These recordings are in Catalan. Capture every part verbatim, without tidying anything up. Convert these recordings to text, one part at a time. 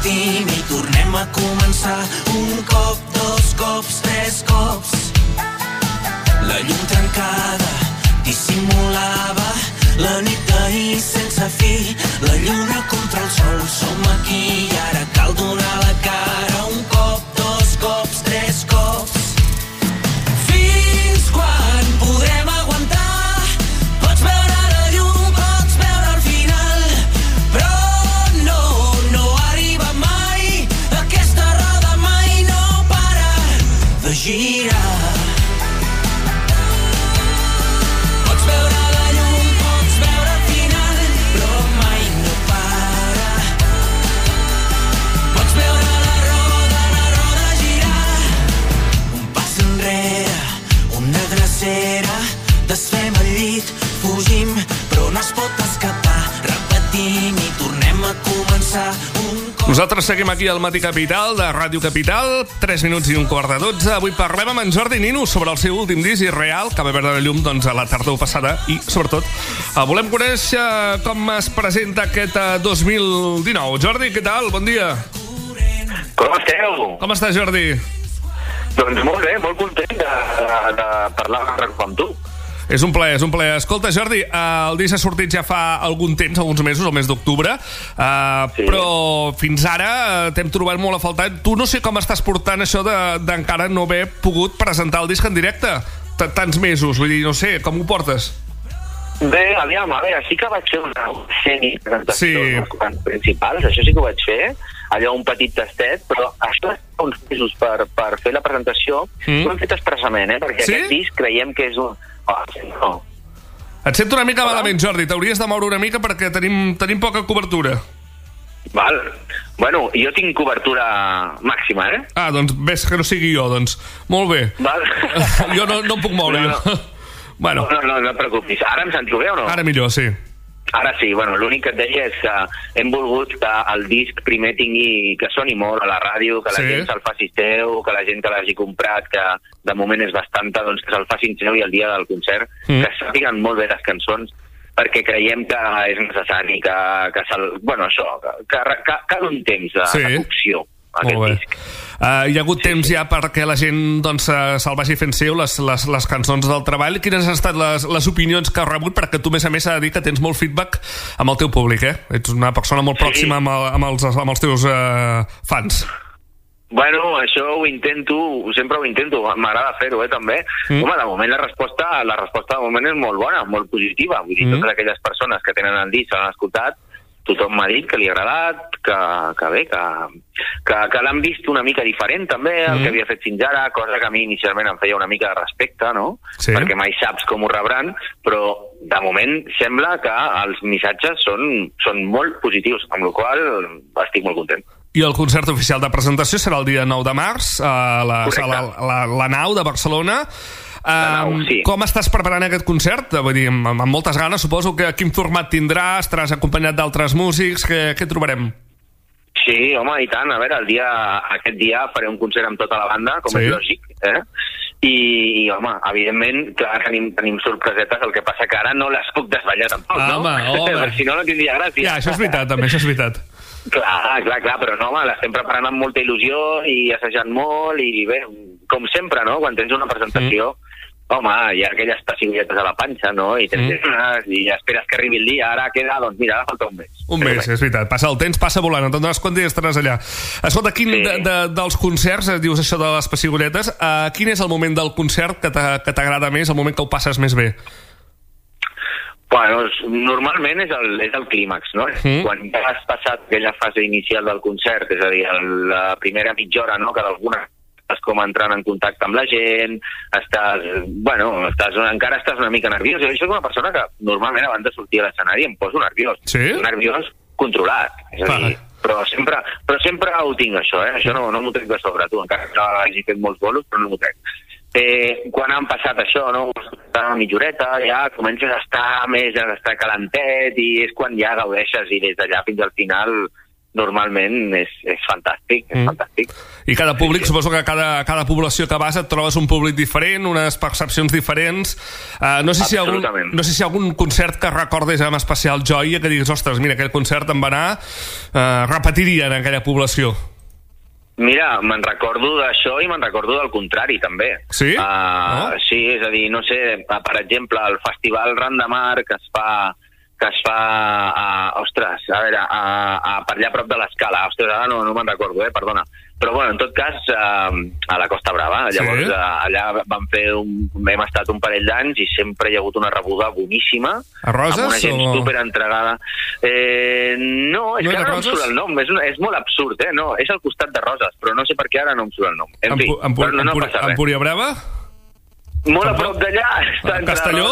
repetim i tornem a començar. Un cop, dos cops, tres cops. La llum trencada dissimulava la nit d'ahir sense fi. La lluna contra el sol, som aquí i ara cal donar la cara. Un cop, dos cops, tres cops. Fins quan podrem aguantar? Pots veure la llum, pots veure el final, però no, no arriba mai. Aquesta roda mai no para de girar. Desfem el llit, fugim, però no es pot escapar. Repetim i tornem a començar. Un cop... Nosaltres seguim aquí al Matí Capital de Ràdio Capital, tres minuts i un quart de dotze. Avui parlem amb en Jordi Nino sobre el seu últim disc Irreal, que va veure la llum doncs, a la tardor passada i, sobretot, volem conèixer com es presenta aquest dos mil dinou. Jordi, què tal? Bon dia. Com esteu? Com estàs, Jordi? Doncs molt bé, molt content de, de, de parlar amb tu. És un plaer, és un plaer. Escolta, Jordi, el disc ha sortit ja fa algun temps, alguns mesos, el mes d'octubre, uh, sí. Però fins ara t'hem trobat molt a faltar. Tu no sé com estàs portant això d'encara de, no haver pogut presentar el disc en directe T tants mesos, vull dir, no sé, com ho portes? Bé, aviam, a veure, sí que vaig fer una semi-presentació sí. principals, això sí que ho vaig fer, allò un petit tastet, però això és uns mesos per, per fer la presentació, mm. ho hem fet expressament, eh? Perquè sí? Aquest disc creiem que és un... Oh, no. Et sento una mica malament, Jordi, t'hauries de moure una mica perquè tenim, tenim poca cobertura. Val. Bueno, jo tinc cobertura màxima, eh? Ah, doncs ves que no sigui jo, doncs. Molt bé. Val. Jo no, no em puc moure, no, no. jo. Bueno. No, no, no, no et preocupis. Ara em sento bé o no? Ara millor, sí. Ara sí, bueno, l'únic que et deia és que hem volgut que el disc primer tingui, que soni molt a la ràdio, que la sí. gent se'l faci seu, que la gent que l'hagi comprat, que de moment és bastanta, doncs que se'l facin seu i el dia del concert, mm. que sàpiguen molt bé les cançons, perquè creiem que és necessari que, que se'l... Bueno, això, que, que cal un temps de, sí. de cocció, aquest disc. Uh, hi ha hagut sí, temps sí. ja perquè la gent doncs, se'l vagi fent seu, les, les, les cançons del treball. Quines han estat les, les opinions que has rebut? Perquè tu, a més a més, s'ha de dir que tens molt feedback amb el teu públic, eh? Ets una persona molt sí. pròxima amb, el, amb, els, amb els teus uh, fans. Bueno, això ho intento, sempre ho intento, m'agrada fer-ho, eh, també. Mm. Home, de moment la resposta, la resposta de moment és molt bona, molt positiva. Vull dir, mm. totes aquelles persones que tenen el disc, l'han escoltat, tothom m'ha dit que li ha agradat, que, que bé, que, que, que l'han vist una mica diferent també, el mm. que havia fet fins ara, cosa que a mi inicialment em feia una mica de respecte, no? Sí. Perquè mai saps com ho rebran, però de moment sembla que els missatges són, són molt positius, amb la qual cosa estic molt content. I el concert oficial de presentació serà el dia nou de març a la sala la, la Nau de Barcelona. Um, sí. Com estàs preparant aquest concert? Vull dir, amb, amb moltes ganes, suposo. Que quin format tindrà? Estaràs acompanyat d'altres músics? Què, què trobarem? Sí, home, i tant. A veure, el dia, aquest dia faré un concert amb tota la banda, com sí. és lògic, eh? I, i, home, evidentment, clar, tenim, tenim sorpresetes, el que passa que ara no les puc desvetllar tampoc, ah, no? Home, home. Si no, no tindria gràcia. Ja, això és veritat, també, això és veritat. Clar, clar, clar, però no, home, l'estem preparant amb molta il·lusió i assajant molt i bé, com sempre, no? Quan tens una presentació, mm. home, hi ha aquelles pessigolletes a la panxa, no? I tens mm. i esperes que arribi el dia, ara queda, doncs mira, ara falta un mes. Un mes, és veritat. Passa el temps, passa volant, no te'n dones compte i estaràs allà. Escolta, quin sí. de, de, dels concerts, dius això de les pessigolletes, uh, quin és el moment del concert que t'agrada més, el moment que ho passes més bé? Bueno, normalment és el, és el clímax, no? Mm. Quan ja has passat aquella fase inicial del concert, és a dir, la primera mitja hora, no?, que d'alguna estàs com entrant en contacte amb la gent, estàs, bueno, estàs, encara estàs una mica nerviós. Jo soc una persona que normalment abans de sortir a l'escenari em poso nerviós. Sí? Nerviós controlat, és a dir, però sempre, però sempre ho tinc, això, eh? Això no, no m'ho trec de sobre, tu, encara que hagi fet molts bolos, però no m'ho trec. Eh, quan han passat això, no? Una mitjoreta, ja comences a estar més, a estar calentet, i és quan ja gaudeixes, i des d'allà fins al final normalment és, és fantàstic, és mm. fantàstic. I cada públic, sí, sí. suposo que cada, cada població que vas et trobes un públic diferent, unes percepcions diferents. Uh, no sé si algun, no sé si algun concert que recordes amb especial joia, que diguis, ostres, mira, aquell concert em va anar, uh, repetiria en aquella població. Mira, me'n recordo d'això i me'n recordo del contrari, també. Sí? Uh, oh. Sí, és a dir, no sé, per exemple, el Festival Randamar que es fa que es fa, a, ostres, a veure, a, a, per allà a prop de l'Escala. Ostres, ara no, no me'n recordo, eh, perdona. Però, bueno, en tot cas, a, a la Costa Brava. Llavors, sí. a, allà vam fer un, hem estat un parell d'anys i sempre hi ha hagut una rebuda boníssima. A Roses? Amb una gent o... superentregada. Eh, no, és no que ara no em surt el nom. És, una, és molt absurd, eh? No, és al costat de Roses, però no sé per què ara no em surt el nom. En fi, Empúria no, no passa res. Empúria Brava? Molt a prop d'allà. Castelló?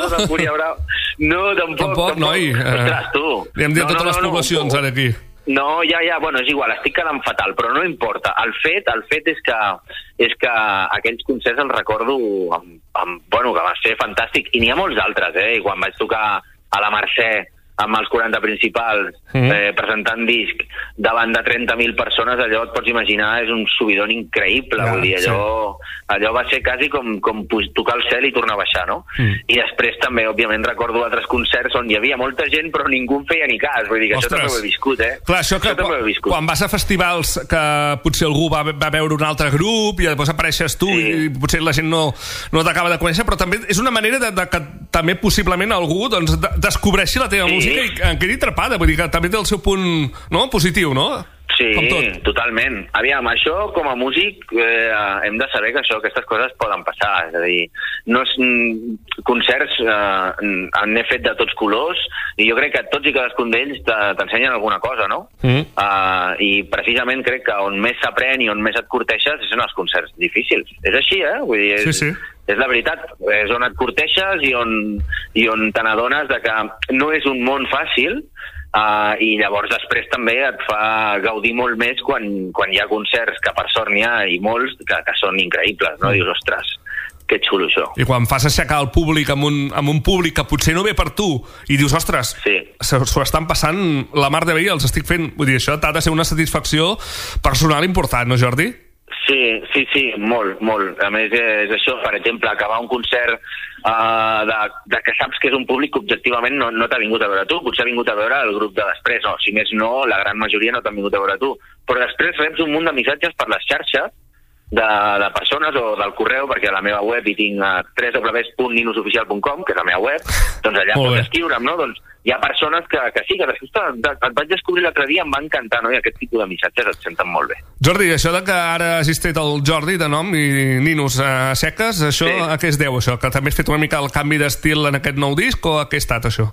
No, tampoc. Tampoc, noi. Ostres, tu. Li hem dit no, totes no, les no, poblacions, no. ara, aquí. No, ja, ja, bueno, és igual, estic quedant fatal, però no importa. El fet, el fet és que és que aquells concerts els recordo amb, amb, bueno, que va ser fantàstic, i n'hi ha molts altres, eh? I quan vaig tocar a la Mercè amb els quaranta principals, mm. eh, presentant disc davant de trenta mil persones, allò et pots imaginar, és un subidon increïble, ja, vull dir, allò, sí. allò va ser quasi com, com tocar el cel i tornar a baixar, no? Mm. I després també, òbviament, recordo altres concerts on hi havia molta gent però ningú en feia ni cas, vull dir que Ostres. Això també ho he viscut, eh? Clar, això que això quan, quan vas a festivals que potser algú va, va veure un altre grup i després apareixes tu, sí. i potser la gent no, no t'acaba de conèixer, però també és una manera de, de que també possiblement algú doncs, de, descobreixi la teva sí. música i en quedi atrapada, vull dir que també té el seu punt, no? Positiu, no? Sí, totalment. Aviam, això com a músic eh, hem de saber que això, aquestes coses poden passar, és a dir, no és, concerts eh, n'he fet de tots colors i jo crec que tots i cadascun d'ells t'ensenyen alguna cosa, no? Mm. Uh, I precisament crec que on més s'aprèn i on més et corteixes són els concerts difícils. És així, eh? Vull dir, és, sí, sí. és la veritat, és on et corteixes i on, i on te n'adones de que no és un món fàcil. Uh, i llavors després també et fa gaudir molt més quan, quan hi ha concerts, que per sort n'hi ha i molts que, que són increïbles, no? Mm. Dius, ostres, que xulo això. I quan fas aixecar el públic amb un, amb un públic que potser no ve per tu i dius, ostres, sí. s'ho estan passant la mar de bé i els estic fent, vull dir, això t'ha de ser una satisfacció personal important, no, Jordi? Sí, sí, sí, molt, molt. A més, és això, per exemple, acabar un concert uh, de, de que saps que és un públic que objectivament no, no t'ha vingut a veure tu, potser ha vingut a veure el grup de després, no, si més no, la gran majoria no t'han vingut a veure tu. Però després reps un munt de missatges per les xarxes de, de persones o del correu, perquè a la meva web hi tinc uh, w w w punt ninosoficial punt com, que és la meva web, doncs allà pots escriure'm, no? Doncs hi ha persones que, que sí, que després et vaig descobrir l'altre dia, em va encantar, no? I aquest tipus de missatges et senten molt bé. Jordi, això de que ara hagis tret el Jordi de nom i Ninos a seques, això sí. a què es deu, això? Que també has fet una mica el canvi d'estil en aquest nou disc o a què ha estat, això?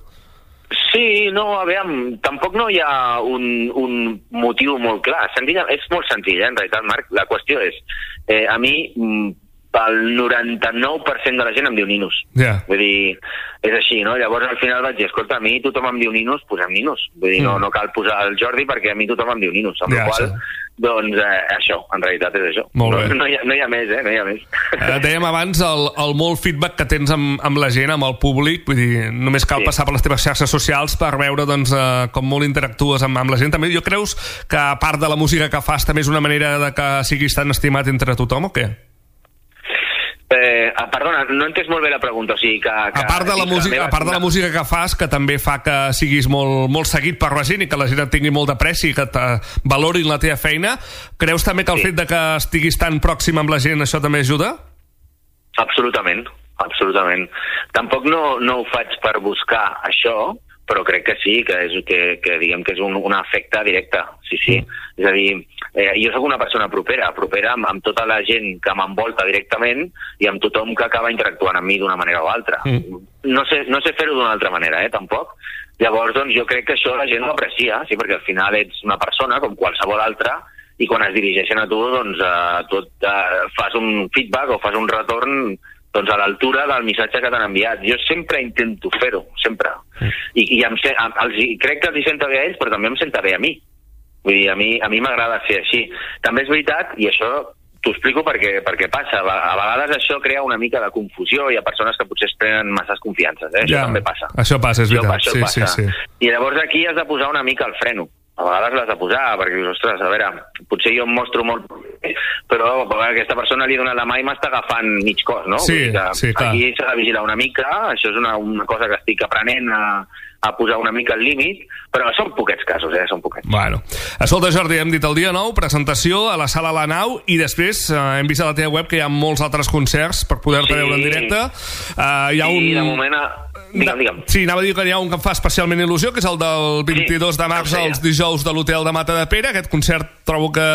Sí, no, a veure, tampoc no hi ha un, un motiu molt clar. Senzilla, és molt senzill, eh, en realitat, Marc. La qüestió és, eh, a mi, el noranta-nou per cent de la gent em diu Ninos. Yeah. Vull dir, és així, no? Llavors al final vaig dir, escolta, a mi tothom em diu Ninos, posem Ninos. Vull dir, mm. no, no cal posar el Jordi perquè a mi tothom em diu Ninos. Amb yeah, la qual, sí. doncs, eh, això, en realitat és això. Molt bé. No, no, hi ha, no hi ha més, eh? No hi ha més. Eh, dèiem abans el, el molt feedback que tens amb, amb la gent, amb el públic, vull dir, només cal sí. passar per les teves xarxes socials per veure, doncs, eh, com molt interactues amb, amb la gent. També, jo creus que a part de la música que fas també és una manera de que siguis tan estimat entre tothom o què? Eh, perdona, no he entès molt bé la pregunta, o sigui que... que a part de la música, meva... a part de la música que fas, que també fa que siguis molt, molt seguit per la gent i que la gent et tingui molt d'apreci i que te valorin la teva feina, creus també que el sí. fet de que estiguis tan pròxim amb la gent, això també ajuda? Absolutament, absolutament. Tampoc no, no ho faig per buscar això, però crec que sí, que, és, que, que diguem que és un, un efecte directe, sí, sí. Mm. És a dir, eh, jo sóc una persona propera, propera amb, amb tota la gent que m'envolta directament i amb tothom que acaba interactuant amb mi d'una manera o altra. Mm. No sé, no sé fer-ho d'una altra manera, eh, tampoc. Llavors, doncs, jo crec que això la gent ho aprecia, sí, perquè al final ets una persona com qualsevol altra i quan es dirigeixen a tu, doncs, eh, tu eh, fas un feedback o fas un retorn doncs a l'altura del missatge que t'han enviat. Jo sempre intento fer-ho, sempre. I, i em, els, crec que els hi senta bé a ells, però també em senta bé a mi. Vull dir, a mi a mi m'agrada ser així. També és veritat, i això t'ho explico perquè, perquè passa, a vegades això crea una mica de confusió, hi ha persones que potser es prenen masses confiances, eh? Això ja, també passa. Això passa, és veritat. Això, això sí, passa. Sí, sí. I llavors aquí has de posar una mica el freno. a vegades l'has de posar, perquè dius, ostres, a veure, potser jo em mostro molt, però a aquesta persona li dona la mà i m'està agafant mig cos, no? Sí, sí, clar. Aquí s'ha de vigilar una mica, això és una, una cosa que estic aprenent a, a posar una mica al límit, però són poquets casos, eh? Són poquets. Bueno. Escolta, Jordi, hem dit el dia nou, presentació a la Sala La Nau, i després eh, hem vist a la teva web que hi ha molts altres concerts per poder-te Sí. veure en directe. Uh, hi ha I un... de moment... A... Digue'm, digue'm. Sí, anava a dir que hi ha un que em fa especialment il·lusió, que és el del vint-i-dos de març, Sí, als dijous de l'Hotel de Mata de Pere. Aquest concert trobo que...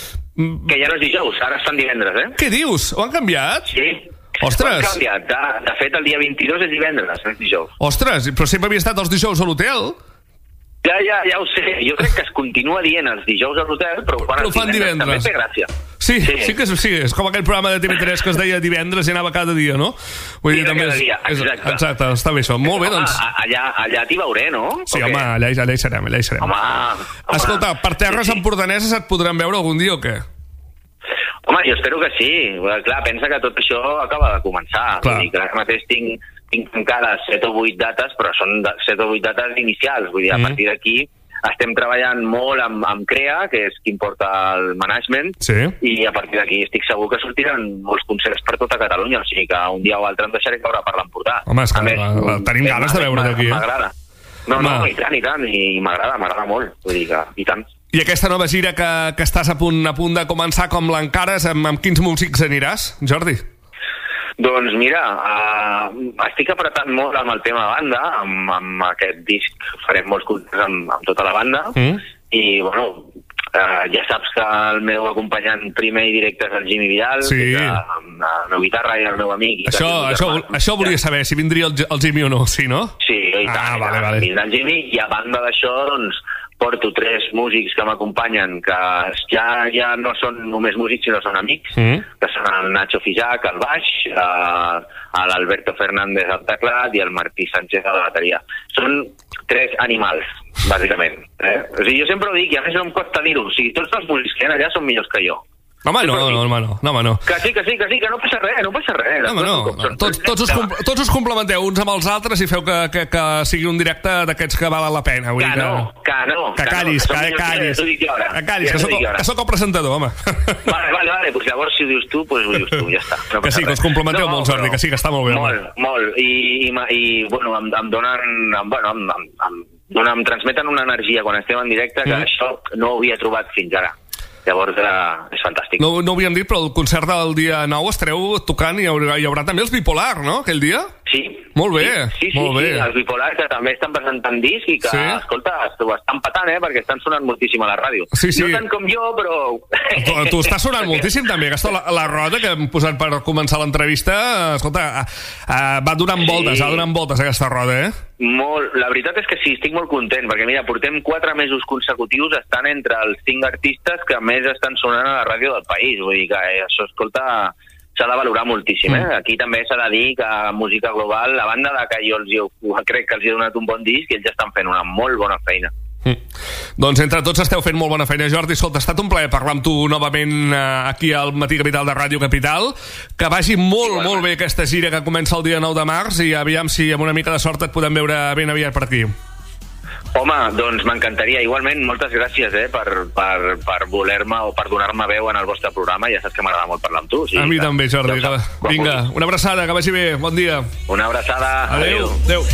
Que ja no és dijous, ara estan divendres, eh? Què dius? Ho han canviat? Sí. Ostres! Ho han canviat. De, de fet, el dia vint-i-dos és divendres, no és dijous. Ostres, però sempre havia estat els dijous a l'hotel? Ja, ja, ja ho sé. Jo crec que es continua dient els dijous a l'hotel, però quan Però ho fan divendres. També té gràcia. Sí, sí, sí que és, sí, és com aquell programa de T V tres que es deia divendres i anava cada dia, no? Vull Sí, dir, també cada és, dia, és, exacte. exacte, està bé això. Molt bé, Home, doncs... a- allà, allà t'hi veuré, no? Sí, O què? home, allà, allà hi serem, allà hi serem. Home, home. Escolta, per terres Sí, sí. empordaneses et podran veure algun dia o què? Home, jo espero que sí. Bé, clar, pensa que tot això acaba de començar. Clar. Vull dir que ara mateix tinc, tinc tancades set o vuit dates, però són de, set o vuit dates inicials. Vull dir, a Mm. partir d'aquí estem treballant molt amb, amb CREA, que és qui importa el management, Sí. i a partir d'aquí estic segur que sortiran molts concerts per tota Catalunya, o sigui que un dia o altre em deixaré caure per l'Empordà. Home, és que A més, la- la- tenim eh, ganes de veure't aquí, eh? M'agrada. No, no, Home. i tant, i tant, i m'agrada, m'agrada molt. Vull dir que, i tant. I aquesta nova gira que, que estàs a punt a punt de començar, com l'encares, amb, amb quins músics aniràs, Jordi? Doncs mira, uh, estic apretant molt amb el tema banda, amb, amb aquest disc farem molts concerts amb, amb tota la banda, Mm. i bueno, uh, ja saps que el meu acompanyant primer i directe és el Jimmy Vidal, Sí. que és amb la meva guitarra i el meu amic. i que Això, és això, un germà. això volia saber, si vindria el, el Jimmy o no, sí, no? Sí, i tant, Ah, i vale, tant. vale. Vindrà el Jimmy, i a banda d'això, doncs, porto tres músics que m'acompanyen, que ja ja no són només músics, sinó són amics, Mm. que són el Nacho Fisac, al baix, eh, l'Alberto Fernández al teclat i el Martí Sánchez a la bateria. Són tres animals, bàsicament. Eh? O sigui, jo sempre ho dic, i a més no em costa dir-ho, o sigui, tots els músics que hi ha allà són millors que jo. Home, no, no, home, no, no, home, no. Que sí, que sí, que sí, que no passa res, no passa res. No, home, no. Com són- Tots, tots, us, com- tots us complementeu uns amb els altres i feu que, que, que sigui un directe d'aquests que valen la pena. Vull Que dir no, que no. Que callis, no, que, som que callis. millors, ja t'ho dic jo ara. Que callis, Ja que t'ho sóc, dic jo ara. que sóc el presentador, home. Vale, vale, vale, doncs llavors si ho dius tu, doncs ho dius tu, ja està. No Que passa sí, que res. us complementeu No, molt, Jordi, però- que sí, que està molt bé, home. Molt, molt, i, i, ma- i bueno, em, em donen, em, bueno, em, em, em, donen, em transmeten una energia quan estem en directe que Mm. això no ho havia trobat fins ara. Llavors eh, és fantàstic. No, no ho havíem dit, però el concert del dia nou estareu tocant i hi haurà, hi haurà també els Bipolar, no?, aquell dia? Sí. Molt bé, sí, sí, molt sí, bé. sí, els Bipolar que també estan presentant disc i que, Sí. escolta, ho estan patant, eh, perquè estan sonant moltíssim a la ràdio. Sí, sí. No tant com jo, però... Tu, tu estàs sonant moltíssim també, aquesta la, la roda que hem posat per començar l'entrevista, escolta, uh, uh, va donant Sí. voltes, va donant voltes aquesta roda, eh? Molt, la veritat és que sí, estic molt content, perquè mira, portem quatre mesos consecutius estant entre els cinc artistes que més estan sonant a la ràdio del país, vull dir que eh, això, escolta, s'ha de valorar moltíssim, eh? Aquí també s'ha de dir que música global, la banda de que jo els he, crec que els he donat un bon disc i ells estan fent una molt bona feina. Mm. Doncs entre tots esteu fent molt bona feina, Jordi. Escolta, ha estat un plaer parlar amb tu novament eh, aquí al Matí Capital de Ràdio Capital. Que vagi molt, Igualment. molt bé aquesta gira que comença el dia nou de març i aviam si amb una mica de sort et podem veure ben aviat per aquí. Home, doncs m'encantaria. Igualment, moltes gràcies eh, per, per, per voler-me o per donar-me veu en el vostre programa. Ja saps que m'agrada molt parlar amb tu. O sigui A mi que, també, Jordi. ja ho saps, Que... quan Vinga, vulguis. una abraçada, que vagi bé. Bon dia. Una abraçada. Adéu. Adéu.